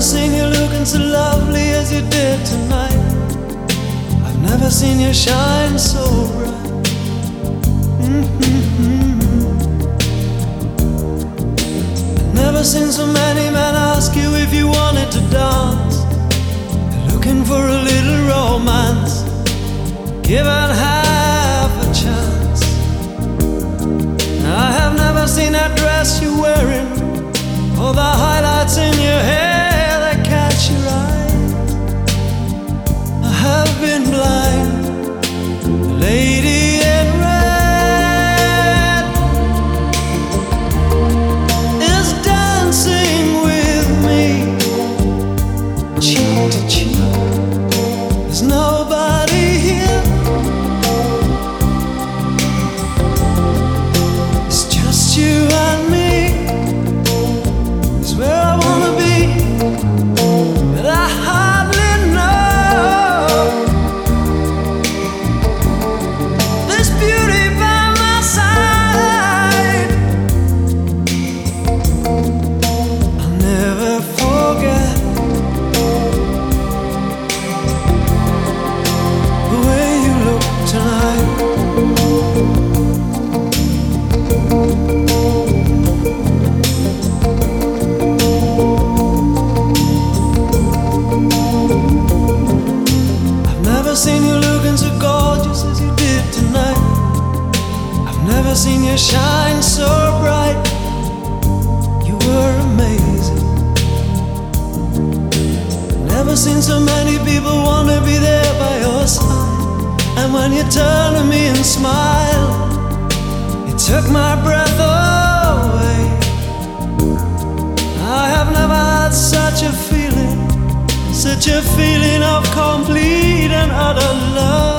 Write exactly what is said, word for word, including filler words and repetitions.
seen you looking so lovely as you did tonight. I've never seen you shine so bright. Mm-hmm. I've never seen so many men ask you if you wanted to dance. They're looking for a little romance, given half a chance. I have never seen that dress you're wearing, or the highlights in your hair that catch your eye. I have been blind. The lady in red is dancing with me, cheek to cheek. There's nobody here. It's just you and me. It's where I wanna be, but I hardly know. This beauty by my side, I'll never forget the way you look tonight. I've never seen you looking so gorgeous as you did tonight. I've never seen you shine so bright. You were amazing. Never seen so many people want to be there by your side. And when you turned to me and smiled, it took my breath away. I have never had such a feeling, such a feeling of complete and utter love.